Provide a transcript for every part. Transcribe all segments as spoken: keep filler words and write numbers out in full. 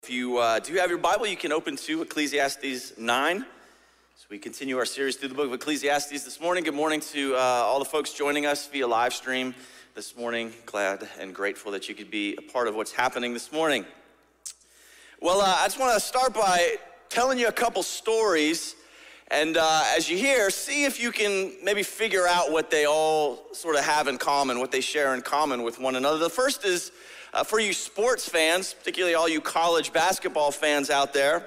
If you uh, do have your Bible, you can open to Ecclesiastes nine. So we continue our series through the book of Ecclesiastes this morning. Good morning to uh, all the folks joining us via live stream this morning. Glad and grateful that you could be a part of what's happening this morning. Well, uh, I just want to start by telling you a couple stories. And uh, as you hear, see if you can maybe figure out what they all sort of have in common, what they share in common with one another. The first is Uh, for you sports fans, particularly all you college basketball fans out there.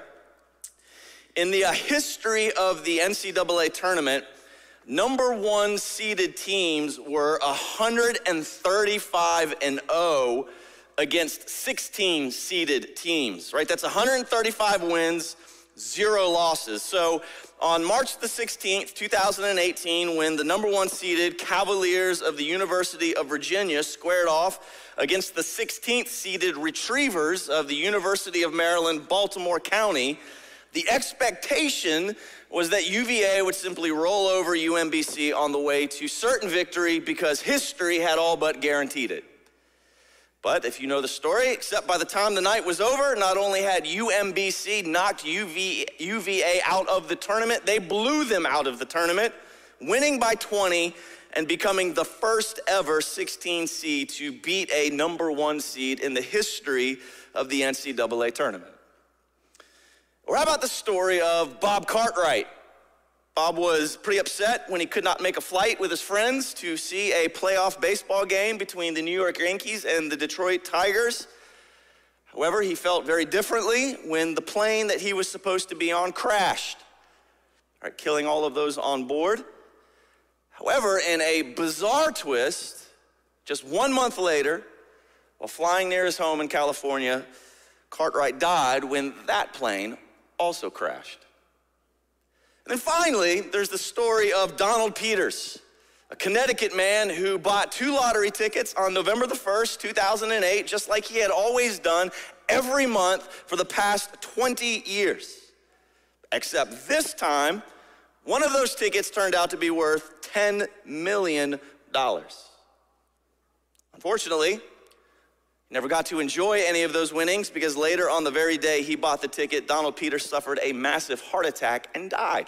In the uh, history of the N C double A tournament, number one seeded teams were one hundred thirty-five and oh against sixteen seeded teams, right? That's one hundred thirty-five wins, zero losses. So on March the sixteenth, two thousand eighteen, when the number one seeded Cavaliers of the University of Virginia squared off against the sixteenth seeded Retrievers of the University of Maryland, Baltimore County, the expectation was that U V A would simply roll over U M B C on the way to certain victory because history had all but guaranteed it. But if you know the story, except by the time the night was over, not only had U M B C knocked U V A out of the tournament, they blew them out of the tournament, winning by twenty and becoming the first ever sixteen seed to beat a number one seed in the history of the N C double A tournament. Or how about the story of Bob Cartwright? Bob was pretty upset when he could not make a flight with his friends to see a playoff baseball game between the New York Yankees and the Detroit Tigers. However, he felt very differently when the plane that he was supposed to be on crashed, right, killing all of those on board. However, in a bizarre twist, just one month later, while flying near his home in California, Cartwright died when that plane also crashed. And then finally, there's the story of Donald Peters, a Connecticut man who bought two lottery tickets on November the first, two thousand eight, just like he had always done every month for the past twenty years. Except this time, one of those tickets turned out to be worth ten million dollars. Unfortunately, he never got to enjoy any of those winnings because later on the very day he bought the ticket, Donald Peters suffered a massive heart attack and died.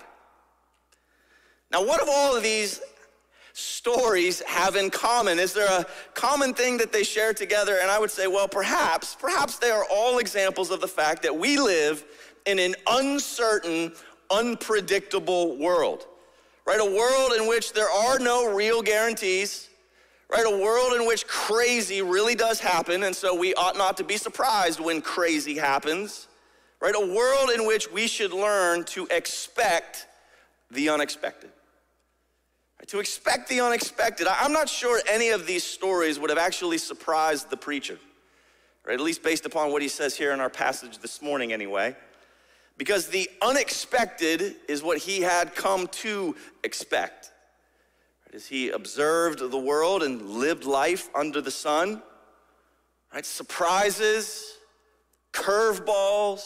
Now, what do all of these stories have in common? Is there a common thing that they share together? And I would say, well, perhaps, perhaps they are all examples of the fact that we live in an uncertain, unpredictable world, right? A world in which there are no real guarantees, right? A world in which crazy really does happen, and so we ought not to be surprised when crazy happens, right? A world in which we should learn to expect the unexpected. Right? To expect the unexpected. I'm not sure any of these stories would have actually surprised the preacher, right? At least based upon what he says here in our passage this morning anyway. Because the unexpected is what he had come to expect. Right? As he observed the world and lived life under the sun, right? Surprises, curveballs,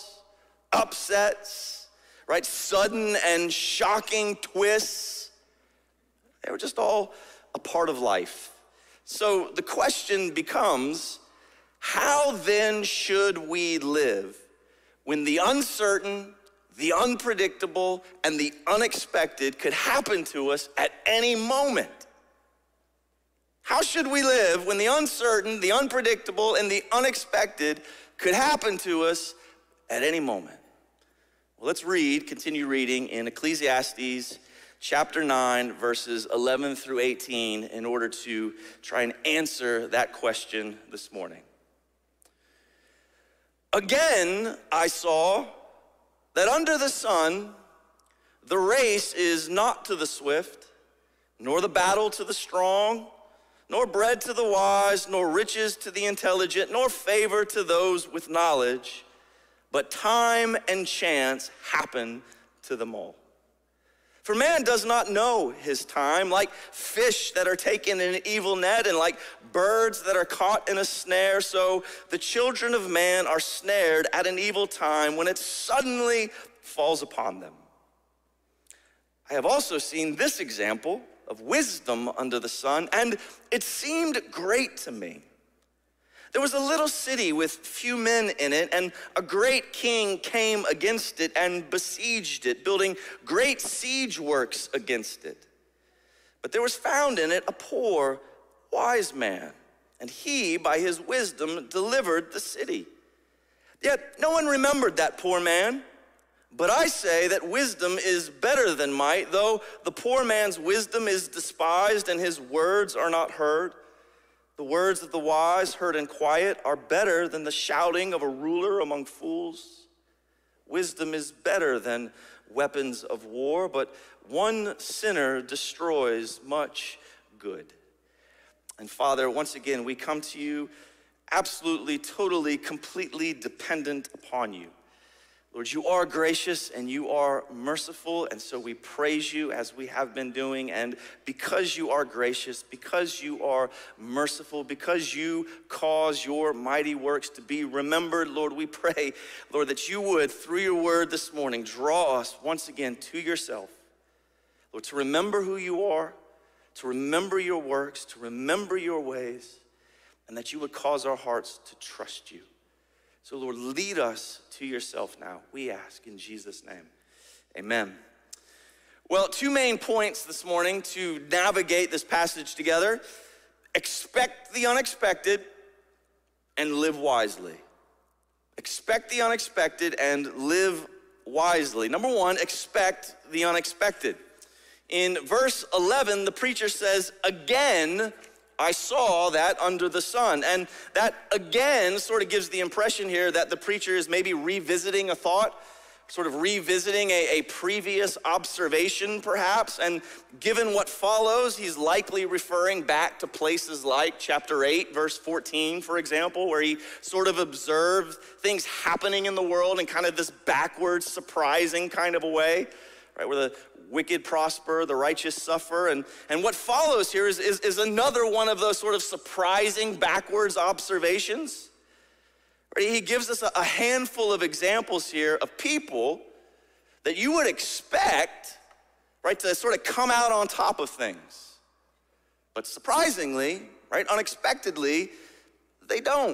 upsets, right? Sudden and shocking twists. They were just all a part of life. So the question becomes, how then should we live when the uncertain, the unpredictable, and the unexpected could happen to us at any moment? How should we live when the uncertain, the unpredictable, and the unexpected could happen to us at any moment? Well, let's read, continue reading in Ecclesiastes chapter nine, verses eleven through eighteen, in order to try and answer that question this morning. Again, I saw that under the sun, the race is not to the swift, nor the battle to the strong, nor bread to the wise, nor riches to the intelligent, nor favor to those with knowledge, but time and chance happen to them all. For man does not know his time, like fish that are taken in an evil net and like birds that are caught in a snare, so the children of man are snared at an evil time when it suddenly falls upon them. I have also seen this example of wisdom under the sun, and it seemed great to me There was a little city with few men in it, and a great king came against it and besieged it, building great siege works against it. But there was found in it a poor, wise man, and he, by his wisdom, delivered the city. Yet no one remembered that poor man. But I say that wisdom is better than might, though the poor man's wisdom is despised and his words are not heard. The words of the wise, heard in quiet, are better than the shouting of a ruler among fools. Wisdom is better than weapons of war, but one sinner destroys much good. And Father, once again, we come to you absolutely, totally, completely dependent upon you. Lord, you are gracious and you are merciful, and so we praise you as we have been doing. And because you are gracious, because you are merciful, because you cause your mighty works to be remembered, Lord, we pray, Lord, that you would, through your word this morning, draw us once again to yourself. Lord, to remember who you are, to remember your works, to remember your ways, and that you would cause our hearts to trust you. So Lord, lead us to yourself now, we ask in Jesus' name, amen. Well, two main points this morning to navigate this passage together. Expect the unexpected and live wisely. Expect the unexpected and live wisely. Number one, expect the unexpected. In verse eleven, the preacher says, again, I saw that under the sun. And that again sort of gives the impression here that the preacher is maybe revisiting a thought, sort of revisiting a, a previous observation perhaps. And given what follows, he's likely referring back to places like chapter eight, verse fourteen, for example, where he sort of observed things happening in the world in kind of this backwards, surprising kind of a way, right? Where the wicked prosper, the righteous suffer. And, and what follows here is, is, is another one of those sort of surprising backwards observations. Right? He gives us a, a handful of examples here of people that you would expect, right, to sort of come out on top of things. But surprisingly, right, unexpectedly, they don't.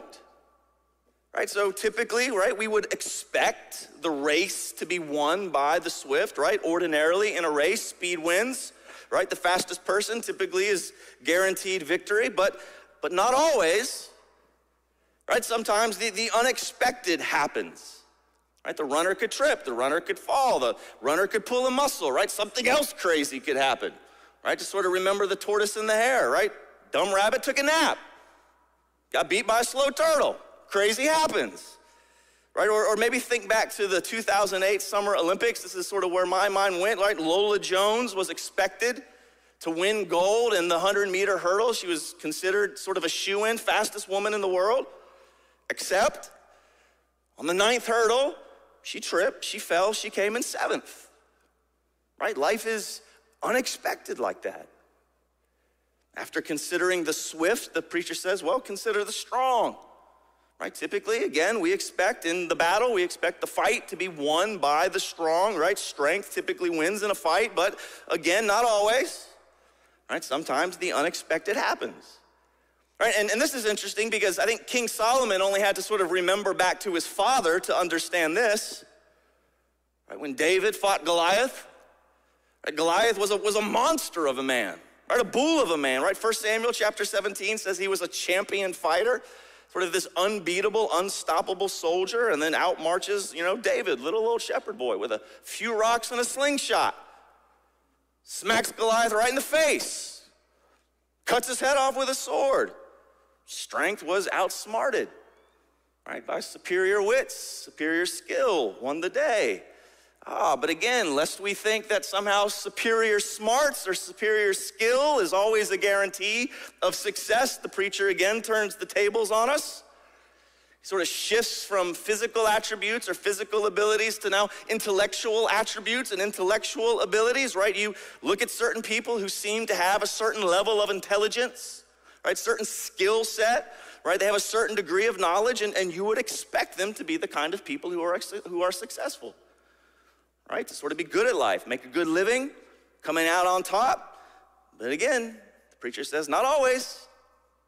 Right, so typically, right, we would expect the race to be won by the swift, right? Ordinarily in a race, speed wins, right? The fastest person typically is guaranteed victory, but but not always, right? Sometimes the, the unexpected happens, right? The runner could trip, the runner could fall, the runner could pull a muscle, right? Something else crazy could happen, right? Just sort of remember the tortoise and the hare, right? Dumb rabbit took a nap, got beat by a slow turtle. Crazy happens, right? Or, or maybe think back to the two thousand eight Summer Olympics. This is sort of where my mind went, right? Lola Jones was expected to win gold in the one hundred meter hurdle. She was considered sort of a shoo-in, fastest woman in the world, except on the ninth hurdle, she tripped, she fell, she came in seventh, right? Life is unexpected like that. After considering the swift, the preacher says, well, consider the strong. Right, typically, again, we expect in the battle, we expect the fight to be won by the strong, right? Strength typically wins in a fight, but again, not always, right? Sometimes the unexpected happens, right? And, and this is interesting because I think King Solomon only had to sort of remember back to his father to understand this, right? When David fought Goliath, right? Goliath was a, was a monster of a man, right? A bull of a man, right? First Samuel chapter seventeen says he was a champion fighter, sort of this unbeatable, unstoppable soldier, and then out marches, you know, David, little old shepherd boy with a few rocks and a slingshot. Smacks Goliath right in the face. Cuts his head off with a sword. Strength was outsmarted, right, by superior wits, superior skill, won the day. Ah, but again, lest we think that somehow superior smarts or superior skill is always a guarantee of success, the preacher again turns the tables on us. He sort of shifts from physical attributes or physical abilities to now intellectual attributes and intellectual abilities, right? You look at certain people who seem to have a certain level of intelligence, right? Certain skill set, right? They have a certain degree of knowledge, and, and you would expect them to be the kind of people who are, who are successful. Right, to sort of be good at life, make a good living, coming out on top. But again, the preacher says, not always,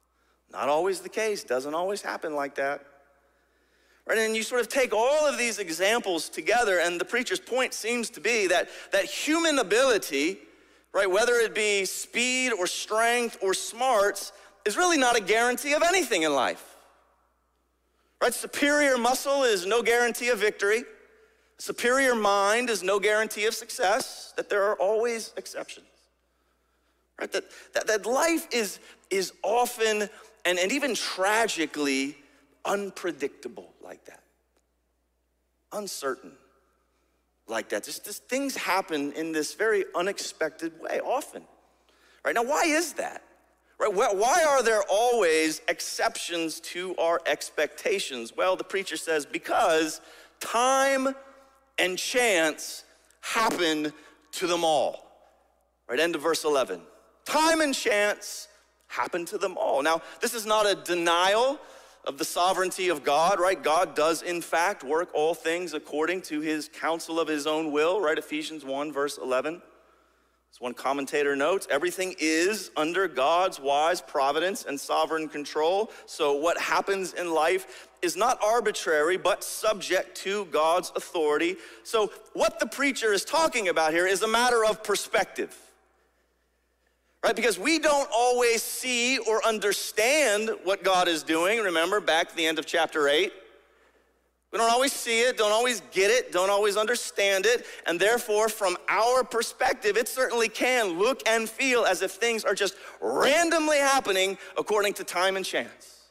Not always the case, doesn't always happen like that. Right, and you sort of take all of these examples together, and the preacher's point seems to be that, that human ability, right, whether it be speed or strength or smarts, is really not a guarantee of anything in life. Right, superior muscle is no guarantee of victory. Superior mind is no guarantee of success, that there are always exceptions. Right, that, that, that life is, is often, and, and even tragically, unpredictable like that. Uncertain like that. Just, just things happen in this very unexpected way often. Right, now why is that? Right, why are there always exceptions to our expectations? Well, the preacher says, because time and chance happen to them all. Right, end of verse eleven. Time and chance happen to them all. Now, this is not a denial of the sovereignty of God, right? God does, in fact, work all things according to his counsel of his own will, right? Ephesians one, verse eleven. As one commentator notes, everything is under God's wise providence and sovereign control. So what happens in life is not arbitrary, but subject to God's authority. So what the preacher is talking about here is a matter of perspective. Right, because we don't always see or understand what God is doing. Remember, back at the end of chapter eight. We don't always see it, don't always get it, don't always understand it, and therefore, from our perspective, it certainly can look and feel as if things are just randomly happening according to time and chance.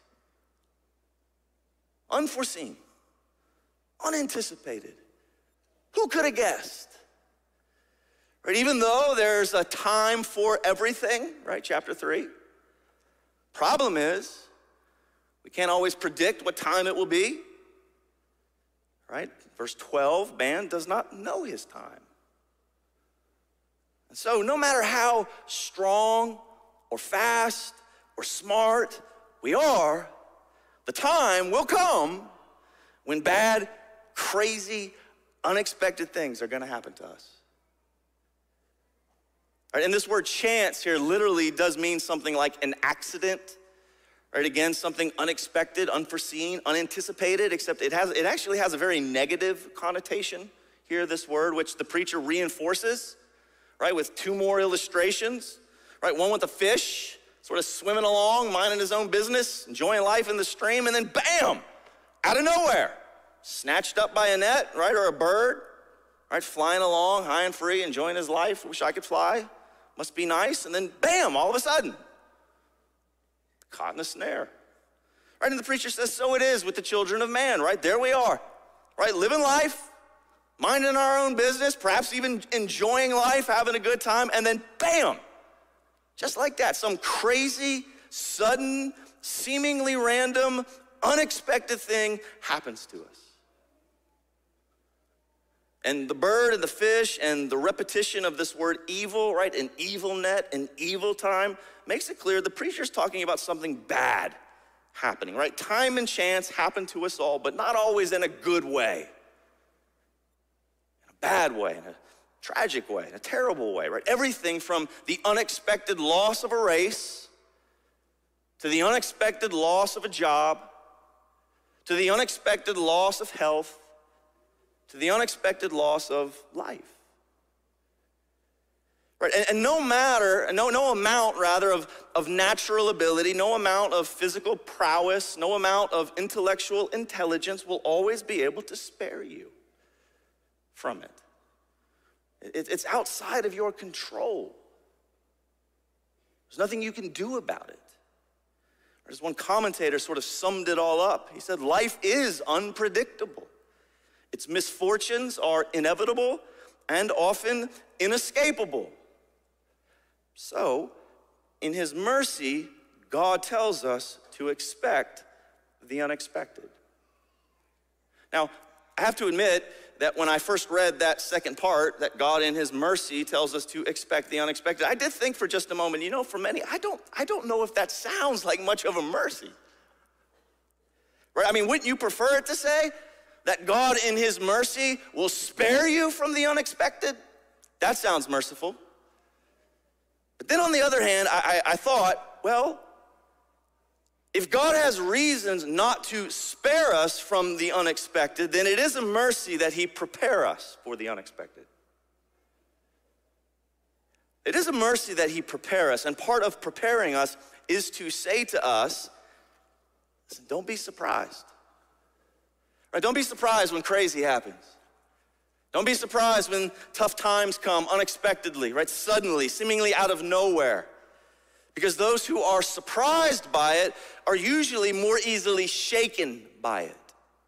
Unforeseen, unanticipated. Who could have guessed? Right, even though there's a time for everything, right, chapter three. Problem is, we can't always predict what time it will be. Right, verse twelve, man does not know his time. And so no matter how strong or fast or smart we are, the time will come when bad, crazy, unexpected things are gonna happen to us. Right, and this word chance here literally does mean something like an accident. Right, again, something unexpected, unforeseen, unanticipated, except it has it actually has a very negative connotation here, this word, which the preacher reinforces, right, with two more illustrations, right? One with a fish, sort of swimming along, minding his own business, enjoying life in the stream, and then bam, out of nowhere, snatched up by a net, right, or a bird, right, flying along, high and free, enjoying his life. Wish I could fly, must be nice, and then bam, all of a sudden, caught in a snare. Right, and the preacher says, so it is with the children of man, right? There we are, right? Living life, minding our own business, perhaps even enjoying life, having a good time, and then bam, just like that, some crazy, sudden, seemingly random, unexpected thing happens to us. And the bird and the fish and the repetition of this word evil, right? An evil net, an evil time, makes it clear the preacher's talking about something bad happening, right? Time and chance happen to us all, but not always in a good way. In a bad way, in a tragic way, in a terrible way, right? Everything from the unexpected loss of a race, to the unexpected loss of a job, to the unexpected loss of health, to the unexpected loss of life. Right, and, and no matter, no, no amount rather of, of natural ability, no amount of physical prowess, no amount of intellectual intelligence will always be able to spare you from it. it it's outside of your control. There's nothing you can do about it. As one commentator sort of summed it all up, he said, life is unpredictable. Its misfortunes are inevitable and often inescapable. So, in his mercy, God tells us to expect the unexpected. Now, I have to admit that when I first read that second part, that God in his mercy tells us to expect the unexpected, I did think for just a moment, you know, for many, I don't, I don't know if that sounds like much of a mercy. Right? I mean, wouldn't you prefer it to say that God in his mercy will spare you from the unexpected? That sounds merciful. But then on the other hand, I, I, I thought, well, if God has reasons not to spare us from the unexpected, then it is a mercy that he prepare us for the unexpected. It is a mercy that he prepare us, and part of preparing us is to say to us, listen, don't be surprised. Right? Don't be surprised when crazy happens. Don't be surprised when tough times come unexpectedly, right? Suddenly, seemingly out of nowhere. Because those who are surprised by it are usually more easily shaken by it.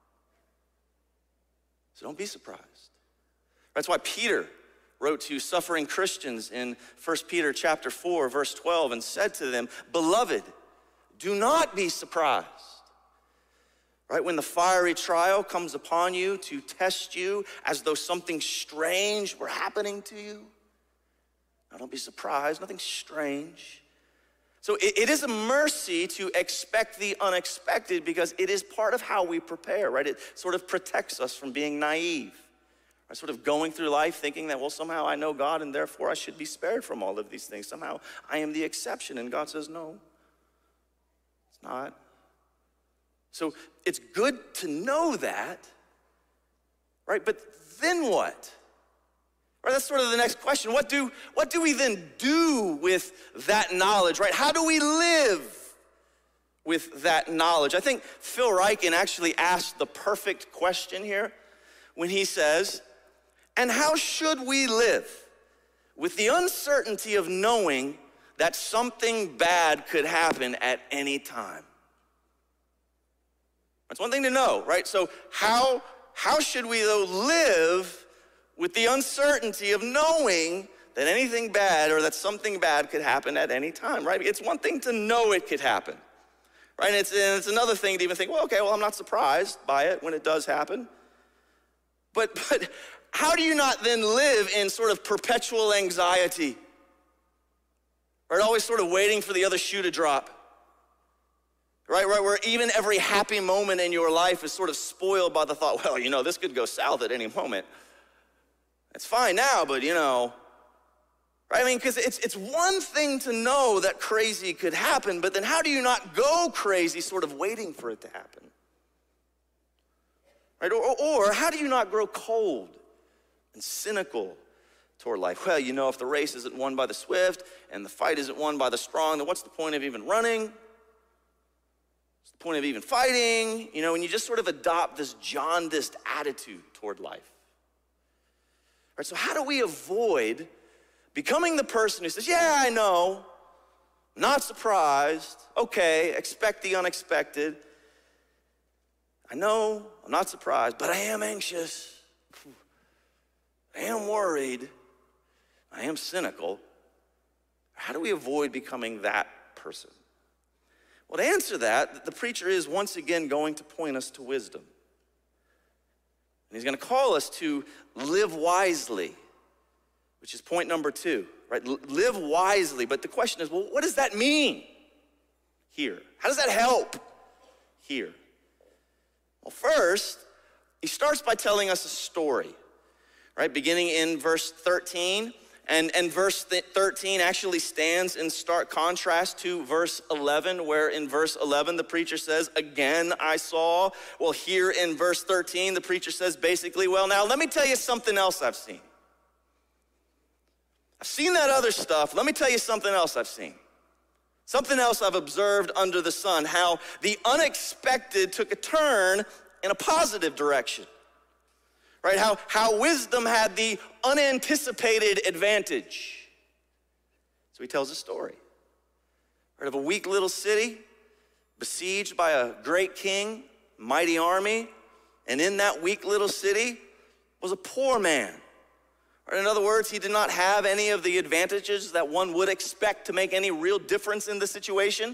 So don't be surprised. That's why Peter wrote to suffering Christians in First Peter chapter four, verse twelve, and said to them, beloved, do not be surprised. Right, when the fiery trial comes upon you to test you as though something strange were happening to you. Now don't be surprised, nothing strange. So it, it is a mercy to expect the unexpected because it is part of how we prepare, right? It sort of protects us from being naive. Right? Sort of going through life thinking that, well, somehow I know God and therefore I should be spared from all of these things. Somehow I am the exception, and God says, no, it's not. So it's good to know that, right? But then what? Right, that's sort of the next question. What do, what do we then do with that knowledge, right? How do we live with that knowledge? I think Phil Ryken actually asked the perfect question here when he says, and how should we live with the uncertainty of knowing that something bad could happen at any time? That's one thing to know, right? So how, how should we, though, live with the uncertainty of knowing that anything bad or that something bad could happen at any time, right? It's one thing to know it could happen, right? And it's, and it's another thing to even think, well, okay, well, I'm not surprised by it when it does happen. But, but how do you not then live in sort of perpetual anxiety, right? Always sort of waiting for the other shoe to drop. Right, right, where even every happy moment in your life is sort of spoiled by the thought, well, you know, this could go south at any moment. It's fine now, but you know, right? I mean, because it's, it's one thing to know that crazy could happen, but then how do you not go crazy sort of waiting for it to happen? Right, or, or how do you not grow cold and cynical toward life? Well, you know, if the race isn't won by the swift and the fight isn't won by the strong, then what's the point of even running? What's the point of even fighting? You know, and you just sort of adopt this jaundiced attitude toward life. All right, so how do we avoid becoming the person who says, yeah, I know, not surprised, okay, expect the unexpected. I know, I'm not surprised, but I am anxious. I am worried. I am cynical. How do we avoid becoming that person? Well, to answer that, the preacher is once again going to point us to wisdom. And he's going to call us to live wisely, which is point number two, right? L- live wisely. But the question is, well, what does that mean here? How does that help here? Well, first, he starts by telling us a story, right? Beginning in verse thirteen. And, and verse thirteen actually stands in stark contrast to verse eleven, where in verse eleven, the preacher says, again, I saw. Well, here in verse thirteen, the preacher says basically, well, now let me tell you something else I've seen. I've seen that other stuff. Let me tell you something else I've seen. Something else I've observed under the sun, how the unexpected took a turn in a positive direction. Right, how, how wisdom had the unanticipated advantage. So he tells a story, right, of a weak little city besieged by a great king, mighty army, and in that weak little city was a poor man. Right, in other words, he did not have any of the advantages that one would expect to make any real difference in the situation.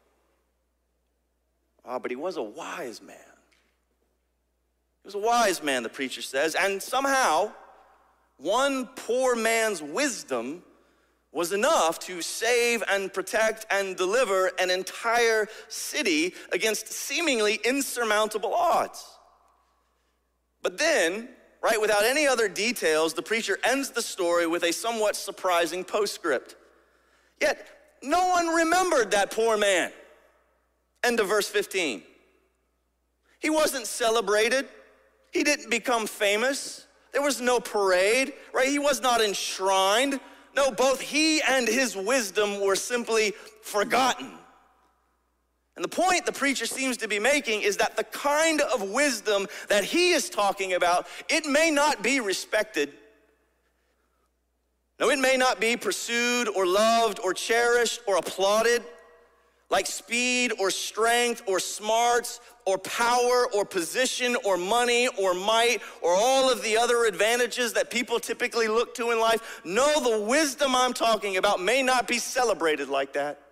Oh, but he was a wise man. He was a wise man, the preacher says, and somehow one poor man's wisdom was enough to save and protect and deliver an entire city against seemingly insurmountable odds. But then, right, without any other details, the preacher ends the story with a somewhat surprising postscript. Yet, no one remembered that poor man End of verse fifteen. He wasn't celebrated. He didn't become famous. There was no parade, right? He was not enshrined. No, both he and his wisdom were simply forgotten. And the point the preacher seems to be making is that the kind of wisdom that he is talking about, it may not be respected. No, it may not be pursued or loved or cherished or applauded, like speed or strength or smarts or power or position or money or might or all of the other advantages that people typically look to in life. No, the wisdom I'm talking about may not be celebrated like that,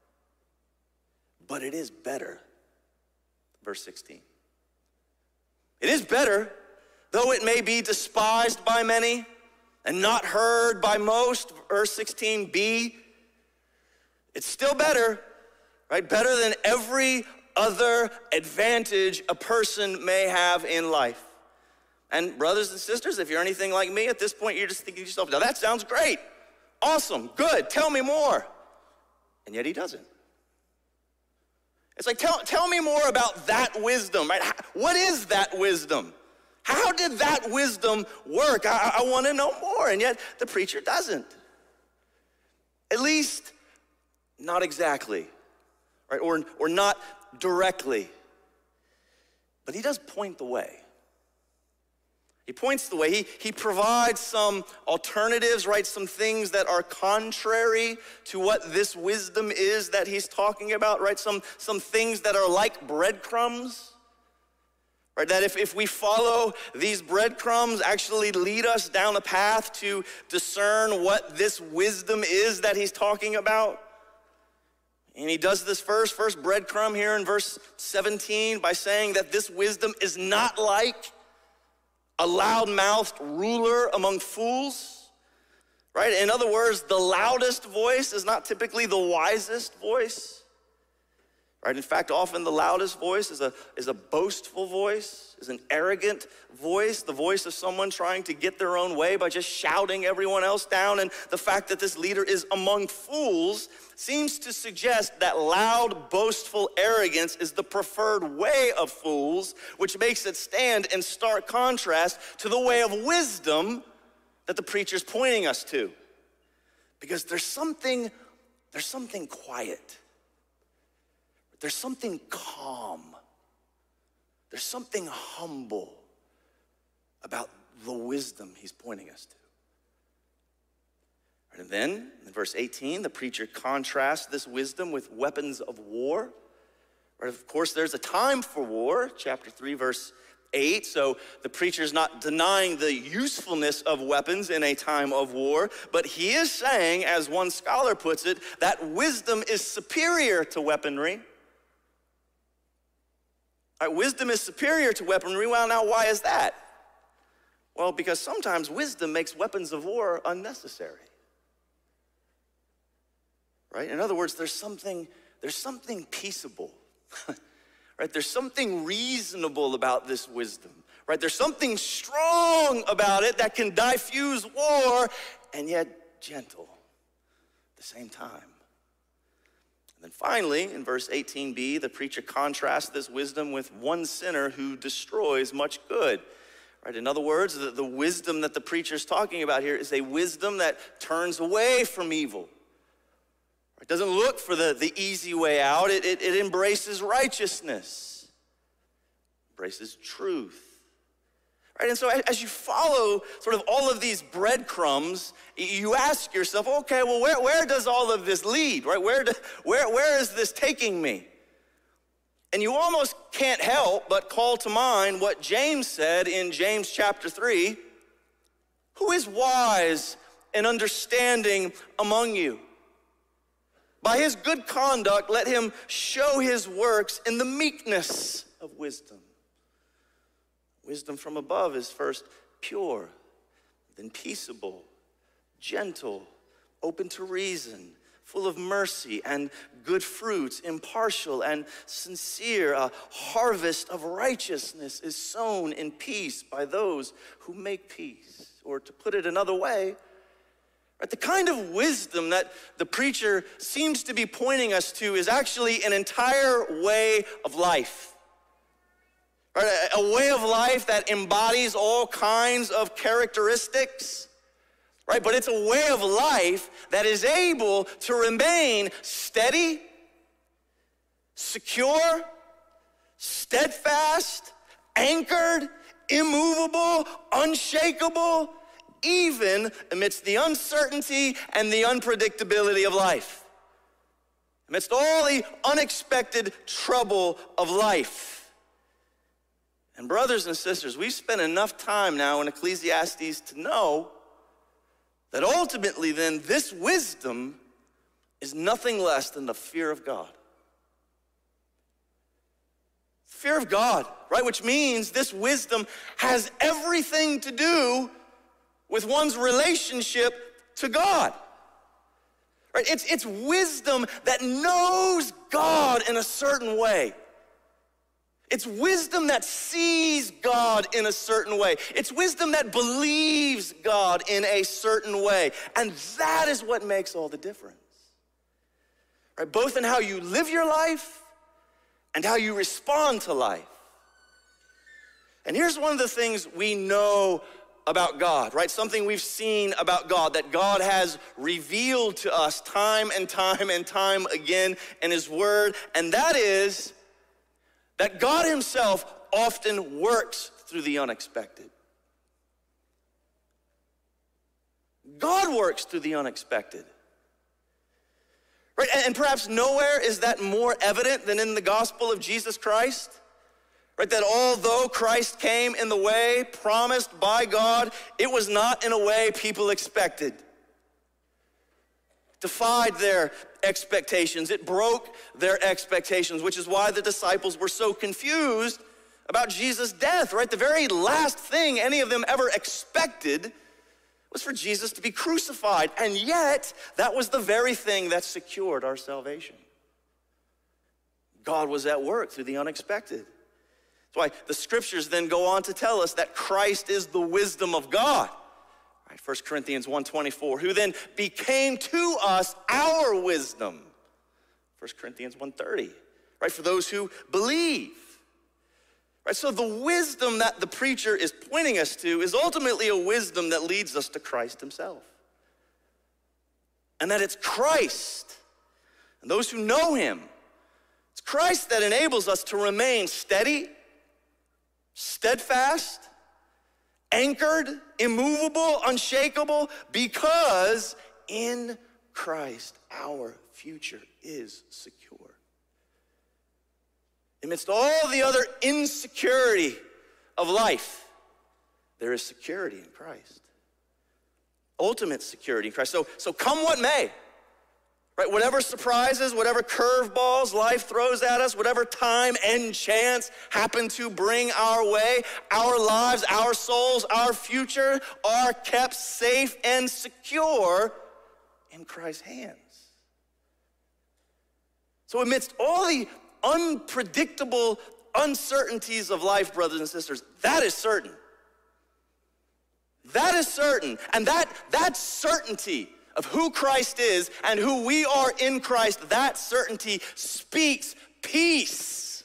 but it is better. Verse sixteen. It is better, though it may be despised by many and not heard by most. Verse sixteen b. It's still better. Right? Better than every other advantage a person may have in life. And brothers and sisters, if you're anything like me, at this point, you're just thinking to yourself, now that sounds great. Awesome, good, tell me more. And yet he doesn't. It's like, tell, tell me more about that wisdom, right? What is that wisdom? How did that wisdom work? I, I want to know more, and yet the preacher doesn't. At least, not exactly. Right? Or, or not directly. But he does point the way. He points the way. He, he provides some alternatives, right? Some things that are contrary to what this wisdom is that he's talking about, right? Some, some things that are like breadcrumbs, right? That if, if we follow these breadcrumbs actually lead us down a path to discern what this wisdom is that he's talking about. And he does this first, first breadcrumb here in verse seventeen by saying that this wisdom is not like a loud-mouthed ruler among fools, right? In other words, the loudest voice is not typically the wisest voice, right? In fact, often the loudest voice is a, is a boastful voice, is an arrogant voice, the voice of someone trying to get their own way by just shouting everyone else down. And the fact that this leader is among fools seems to suggest that loud, boastful arrogance is the preferred way of fools, which makes it stand in stark contrast to the way of wisdom that the preacher's pointing us to. Because there's something, there's something quiet. There's something calm. There's something humble about the wisdom he's pointing us to. And then, in verse eighteen, the preacher contrasts this wisdom with weapons of war. Right? Of course, there's a time for war, chapter three, verse eight. So the preacher's not denying the usefulness of weapons in a time of war, but he is saying, as one scholar puts it, that wisdom is superior to weaponry. All right, wisdom is superior to weaponry. Well, now, why is that? Well, because sometimes wisdom makes weapons of war unnecessary. Right? In other words, there's something, there's something peaceable. Right? There's something reasonable about this wisdom. Right? There's something strong about it that can diffuse war and yet gentle at the same time. And then finally, in verse eighteen b, the preacher contrasts this wisdom with one sinner who destroys much good. Right? In other words, the, the wisdom that the preacher's talking about here is a wisdom that turns away from evil. It doesn't look for the, the easy way out. It, it, it embraces righteousness, embraces truth. Right? And so as you follow sort of all of these breadcrumbs, you ask yourself, okay, well, where, where does all of this lead? Right? Where, do, where, where is this taking me? And you almost can't help but call to mind what James said in James chapter three. Who is wise and understanding among you? By his good conduct, let him show his works in the meekness of wisdom. Wisdom from above is first pure, then peaceable, gentle, open to reason, full of mercy and good fruits, impartial and sincere. A harvest of righteousness is sown in peace by those who make peace. Or to put it another way, Right? The kind of wisdom that the preacher seems to be pointing us to is actually an entire way of life. Right? A, a way of life that embodies all kinds of characteristics. Right? But it's a way of life that is able to remain steady, secure, steadfast, anchored, immovable, unshakable, even amidst the uncertainty and the unpredictability of life. Amidst all the unexpected trouble of life. And brothers and sisters, we've spent enough time now in Ecclesiastes to know that ultimately then this wisdom is nothing less than the fear of God. Fear of God, right? Which means this wisdom has everything to do with one's relationship to God. Right? It's, it's wisdom that knows God in a certain way. It's wisdom that sees God in a certain way. It's wisdom that believes God in a certain way. And that is what makes all the difference. Right? Both in how you live your life and how you respond to life. And here's one of the things we know about God, right? Something we've seen about God, that God has revealed to us time and time and time again in his word, and that is that God himself often works through the unexpected. God works through the unexpected. Right? And perhaps nowhere is that more evident than in the gospel of Jesus Christ. Right? That although Christ came in the way promised by God, it was not in a way people expected. Defied their expectations. It broke their expectations, which is why the disciples were so confused about Jesus' death, right? The very last thing any of them ever expected was for Jesus to be crucified, and yet that was the very thing that secured our salvation. God was at work through the unexpected. That's why the scriptures then go on to tell us that Christ is the wisdom of God. Right, First Corinthians one twenty-four, who then became to us our wisdom. First Corinthians one thirty, right, for those who believe. Right, so the wisdom that the preacher is pointing us to is ultimately a wisdom that leads us to Christ himself. And that it's Christ and those who know him, it's Christ that enables us to remain steady, steadfast, anchored, immovable, unshakable, because in Christ our future is secure. Amidst all the other insecurity of life, there is security in Christ. Ultimate security in Christ. So, so come what may, right? Whatever surprises, whatever curveballs life throws at us, whatever time and chance happen to bring our way, our lives, our souls, our future are kept safe and secure in Christ's hands. So amidst all the unpredictable uncertainties of life, brothers and sisters, that is certain. That is certain. And that, that certainty of who Christ is and who we are in Christ, that certainty speaks peace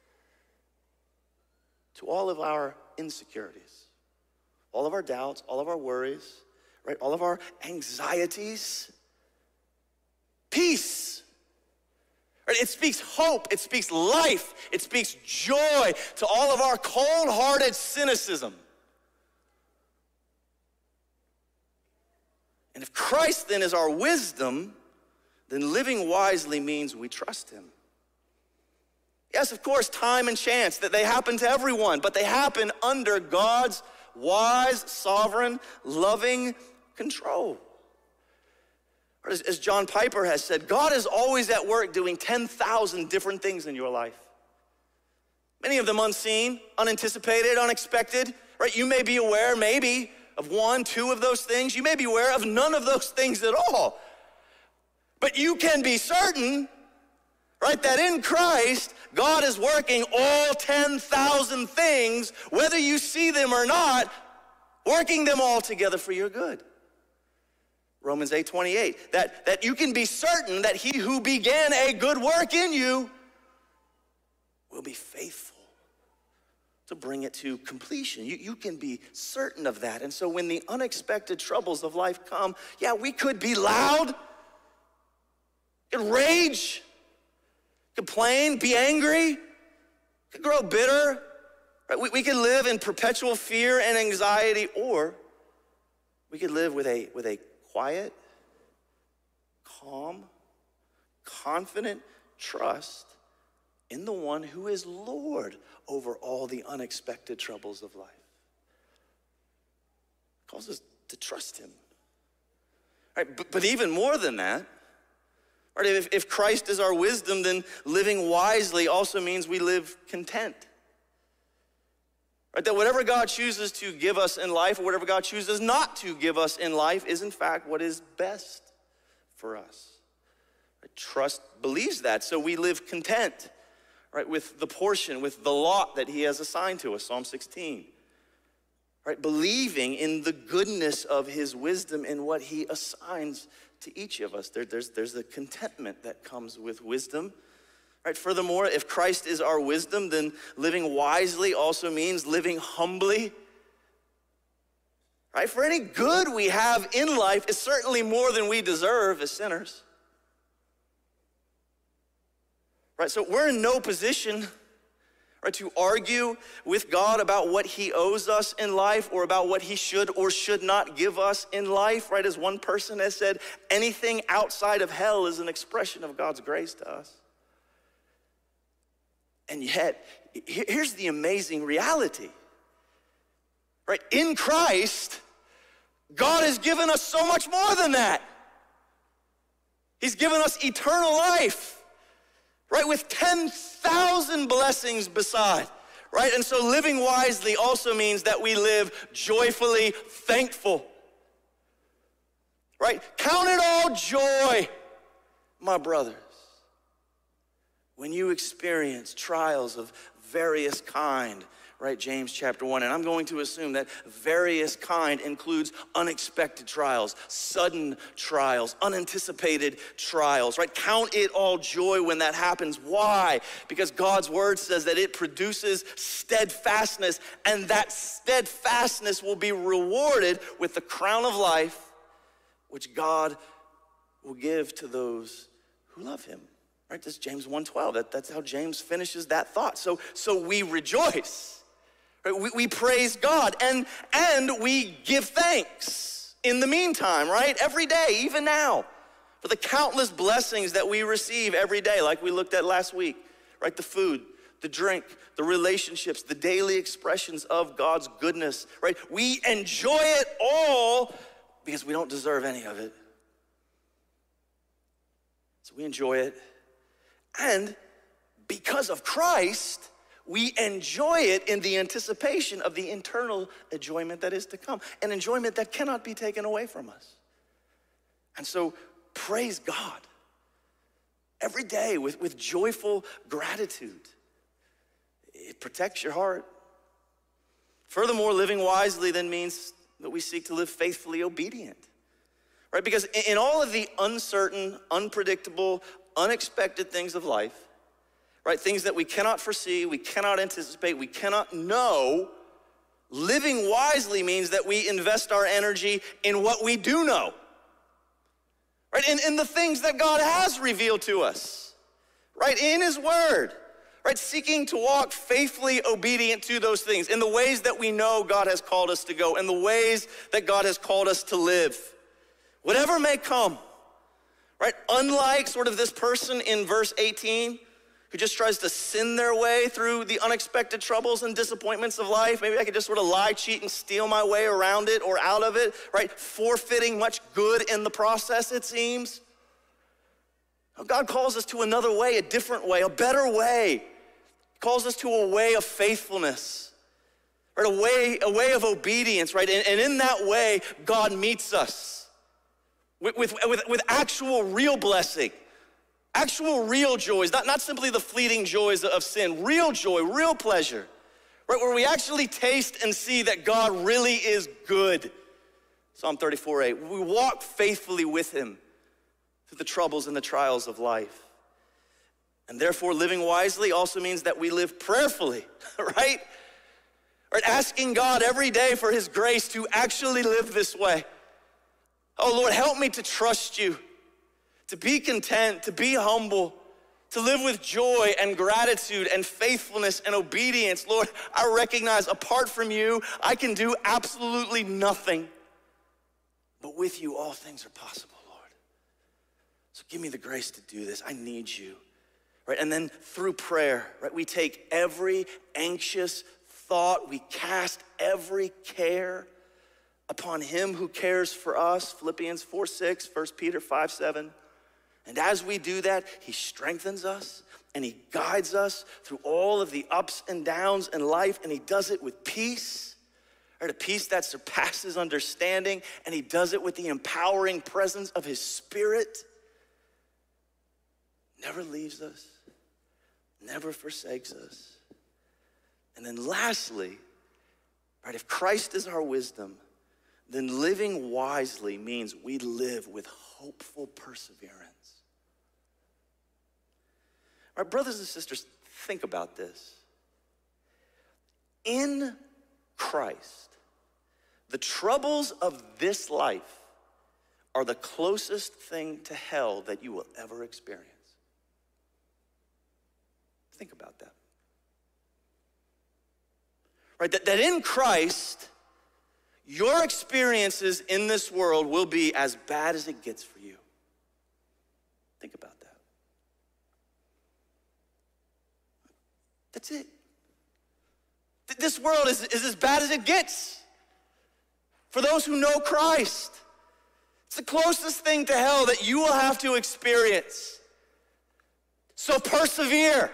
to all of our insecurities, all of our doubts, all of our worries, right? All of our anxieties. Peace. Right? It speaks hope, it speaks life, it speaks joy to all of our cold-hearted cynicism. And if Christ then is our wisdom, then living wisely means we trust him. Yes, of course, time and chance, that they happen to everyone, but they happen under God's wise, sovereign, loving control. As, as John Piper has said, God is always at work doing ten thousand different things in your life. Many of them unseen, unanticipated, unexpected, right? You may be aware, maybe, of one, two of those things. You may be aware of none of those things at all. But you can be certain, right, that in Christ, God is working all ten thousand things, whether you see them or not, working them all together for your good. Romans eight twenty-eight, that, that you can be certain that he who began a good work in you will be faithful to bring it to completion. You, you can be certain of that. And so when the unexpected troubles of life come, yeah, we could be loud, could rage, complain, be angry, could grow bitter. Right? We, we could live in perpetual fear and anxiety, or we could live with a, with a quiet, calm, confident trust in the one who is Lord over all the unexpected troubles of life. It calls us to trust him. Right? But, but even more than that, right, if, if Christ is our wisdom, then living wisely also means we live content. Right? That whatever God chooses to give us in life, or whatever God chooses not to give us in life, is in fact what is best for us. Right? Trust believes that, so we live content. Right, with the portion, with the lot that he has assigned to us, Psalm sixteen. Right, believing in the goodness of his wisdom in what he assigns to each of us. There, there's, there's the contentment that comes with wisdom. Right, furthermore, if Christ is our wisdom, then living wisely also means living humbly. Right, for any good we have in life is certainly more than we deserve as sinners. Right, so we're in no position, right, to argue with God about what he owes us in life or about what he should or should not give us in life, right? As one person has said, anything outside of hell is an expression of God's grace to us. And yet, here's the amazing reality, right? In Christ, God has given us so much more than that. He's given us eternal life. Right, with ten thousand blessings beside, right? And so living wisely also means that we live joyfully thankful, right? Count it all joy, my brothers, when you experience trials of various kind, right? James chapter one, and I'm going to assume that various kind includes unexpected trials, sudden trials, unanticipated trials, right? Count it all joy when that happens. Why? Because God's word says that it produces steadfastness, and that steadfastness will be rewarded with the crown of life, which God will give to those who love him. Right? This is James one twelve. That, that's how James finishes that thought. So, so we rejoice. We, we praise God, and, and we give thanks in the meantime, right? Every day, even now, for the countless blessings that we receive every day, like we looked at last week, right? The food, the drink, the relationships, the daily expressions of God's goodness, right? We enjoy it all because we don't deserve any of it. So we enjoy it, and because of Christ, we enjoy it in the anticipation of the eternal enjoyment that is to come, an enjoyment that cannot be taken away from us. And so praise God every day with, with joyful gratitude. It protects your heart. Furthermore, living wisely then means that we seek to live faithfully obedient, right? Because in all of the uncertain, unpredictable, unexpected things of life, right, things that we cannot foresee, we cannot anticipate, we cannot know, living wisely means that we invest our energy in what we do know, right, in, in the things that God has revealed to us, right, in his word, right, seeking to walk faithfully obedient to those things, in the ways that we know God has called us to go, in the ways that God has called us to live, whatever may come, right, unlike sort of this person in verse eighteen, who just tries to sin their way through the unexpected troubles and disappointments of life. Maybe I could just sort of lie, cheat, and steal my way around it or out of it, right? Forfeiting much good in the process, it seems. God calls us to another way, a different way, a better way. He calls us to a way of faithfulness, right? A way, a way of obedience, right? And, and in that way, God meets us with, with, with, with actual real blessing. Actual real joys, not, not simply the fleeting joys of sin, real joy, real pleasure, right? Where we actually taste and see that God really is good, Psalm thirty-four eight, we walk faithfully with him through the troubles and the trials of life. And therefore, living wisely also means that we live prayerfully, right? Right? Asking God every day for his grace to actually live this way. Oh Lord, help me to trust you, to be content, to be humble, to live with joy and gratitude and faithfulness and obedience. Lord, I recognize apart from you, I can do absolutely nothing. But with you, all things are possible, Lord. So give me the grace to do this. I need you, right? And then through prayer, right, we take every anxious thought, we cast every care upon him who cares for us, Philippians four six, First Peter five seven. And as we do that, he strengthens us and he guides us through all of the ups and downs in life, and he does it with peace, right? A peace that surpasses understanding, and he does it with the empowering presence of his Spirit. Never leaves us, never forsakes us. And then lastly, right, if Christ is our wisdom, then living wisely means we live with hopeful perseverance. All right, brothers and sisters, think about this. In Christ, the troubles of this life are the closest thing to hell that you will ever experience. Think about that. Right, that, that in Christ, your experiences in this world will be as bad as it gets for you. Think about that. That's it. This world is, is as bad as it gets for those who know Christ. It's the closest thing to hell that you will have to experience. So persevere,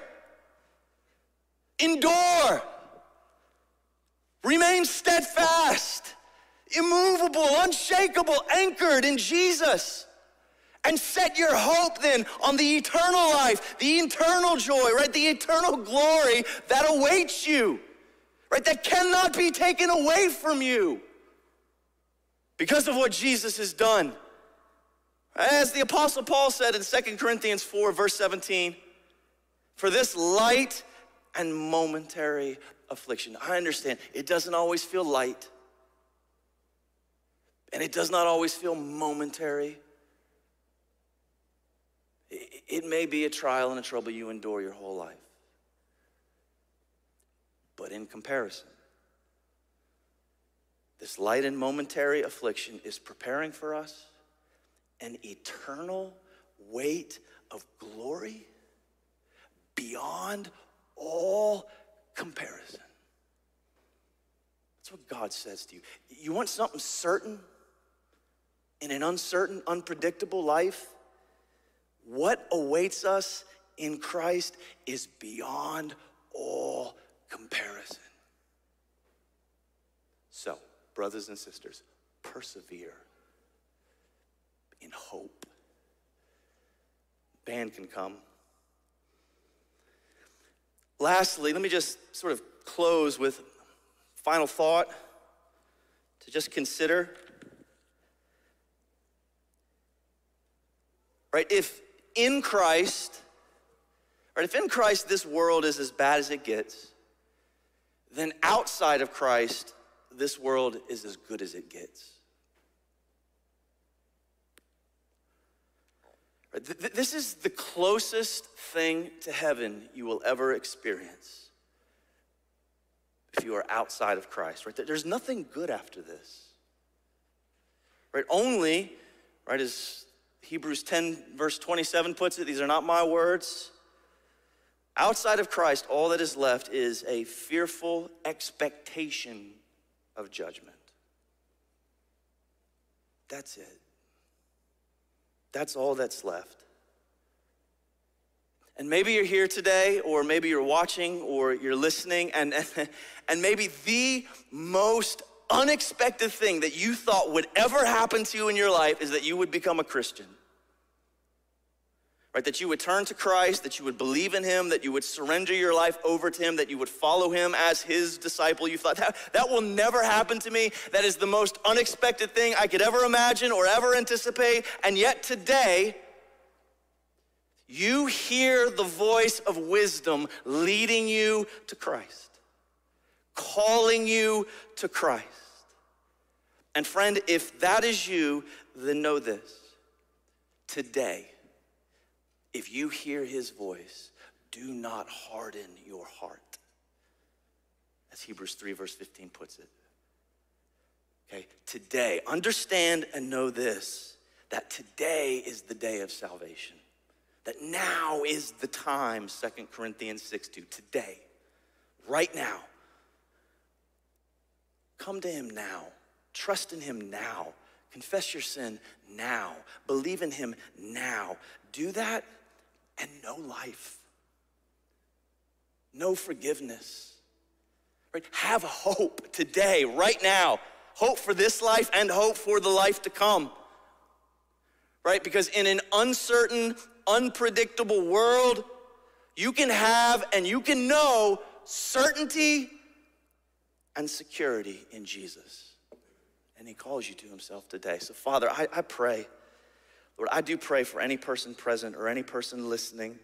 endure, remain steadfast, immovable, unshakable, anchored in Jesus. And set your hope then on the eternal life, the eternal joy, right? The eternal glory that awaits you, right? That cannot be taken away from you because of what Jesus has done. As the Apostle Paul said in Second Corinthians four, verse seventeen, for this light and momentary affliction. I understand it doesn't always feel light, and it does not always feel momentary. It may be a trial and a trouble you endure your whole life. But in comparison, this light and momentary affliction is preparing for us an eternal weight of glory beyond all comparison. That's what God says to you. You want something certain in an uncertain, unpredictable life? What awaits us in Christ is beyond all comparison. So, brothers and sisters, persevere in hope. Band can come. Lastly, let me just sort of close with final thought to just consider. Right, if in Christ, right, if in Christ this world is as bad as it gets, then outside of Christ, this world is as good as it gets. Right, th- th- this is the closest thing to heaven you will ever experience if you are outside of Christ. Right, there's nothing good after this. Right, only, right, as Hebrews ten, verse twenty-seven puts it, these are not my words. Outside of Christ, all that is left is a fearful expectation of judgment. That's it. That's all that's left. And maybe you're here today, or maybe you're watching, or you're listening, and, and maybe the most unexpected thing that you thought would ever happen to you in your life is that you would become a Christian. right? That you would turn to Christ, that you would believe in him, that you would surrender your life over to him, that you would follow him as his disciple. You thought, that, that will never happen to me. That is the most unexpected thing I could ever imagine or ever anticipate. And yet today, you hear the voice of wisdom leading you to Christ, calling you to Christ. And friend, if that is you, then know this. Today, if you hear his voice, do not harden your heart, as Hebrews three verse fifteen puts it. Okay, today, understand and know this, that today is the day of salvation. That now is the time, Second Corinthians six two, today, right now. Come to him now, trust in him now, confess your sin now, believe in him now. Do that and no life, no forgiveness, right? Have hope today, right now. Hope for this life and hope for the life to come, right? Because in an uncertain, unpredictable world, you can have and you can know certainty and security in Jesus. And he calls you to himself today. So Father, I, I pray, Lord, I do pray for any person present or any person listening.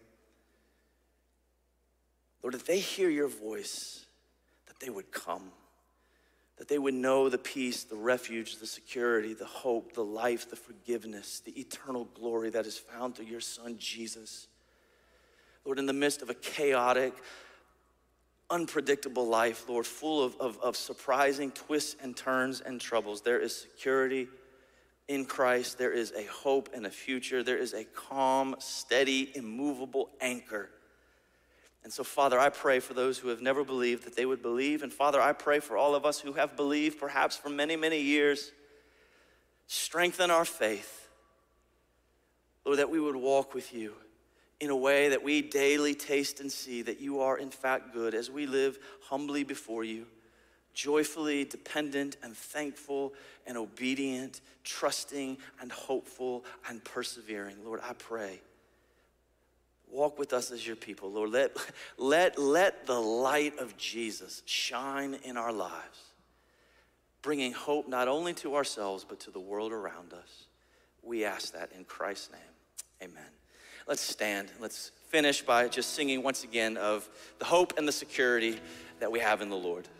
Lord, if they hear your voice, that they would come, that they would know the peace, the refuge, the security, the hope, the life, the forgiveness, the eternal glory that is found through your Son, Jesus. Lord, in the midst of a chaotic, unpredictable life, Lord, full of, of, of surprising twists and turns and troubles, there is security in Christ. There is a hope and a future. There is a calm, steady, immovable anchor. And so, Father, I pray for those who have never believed that they would believe. And Father, I pray for all of us who have believed perhaps for many, many years. Strengthen our faith, Lord, that we would walk with you in a way that we daily taste and see that you are in fact good as we live humbly before you, joyfully dependent and thankful and obedient, trusting and hopeful and persevering. Lord, I pray, walk with us as your people. Lord, let, let, let the light of Jesus shine in our lives, bringing hope not only to ourselves, but to the world around us. We ask that in Christ's name, amen. Let's stand. Let's finish by just singing once again of the hope and the security that we have in the Lord.